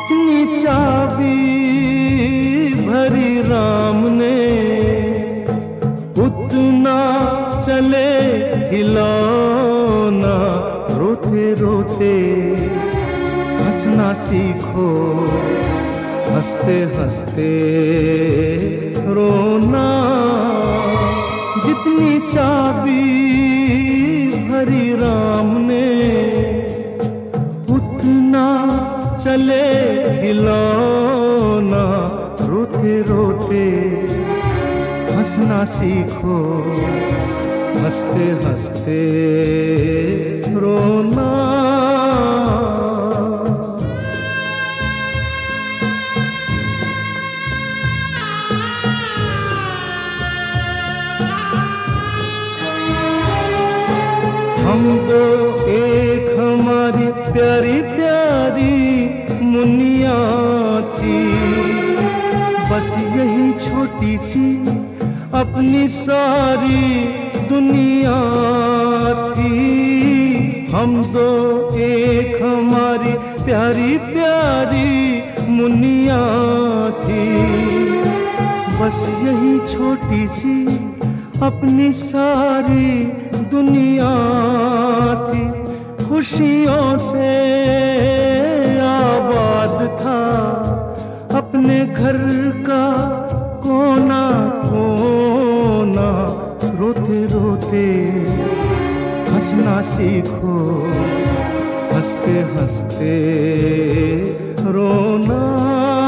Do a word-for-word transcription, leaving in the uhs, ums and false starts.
जितनी चाबी भरी राम ने उतना चले खिलौना। रोते रोते हंसना सीखो, हंसते हंसते रोना। जितनी चाबी भरी राम ने उतना चले खिलौना। रोते रोते हंसना सीखो, हंसते हंसते रोना। हम दो एक हमारी प्यारी प्यारी मुनिया थी, बस यही छोटी सी अपनी सारी दुनिया थी। हम दो एक हमारी प्यारी प्यारी मुनिया थी, बस यही छोटी सी अपनी सारी दुनिया थी। खुशियों से आबाद था अपने घर का कोना कोना। रोते रोते हंसना सीखो, हंसते हंसते रोना।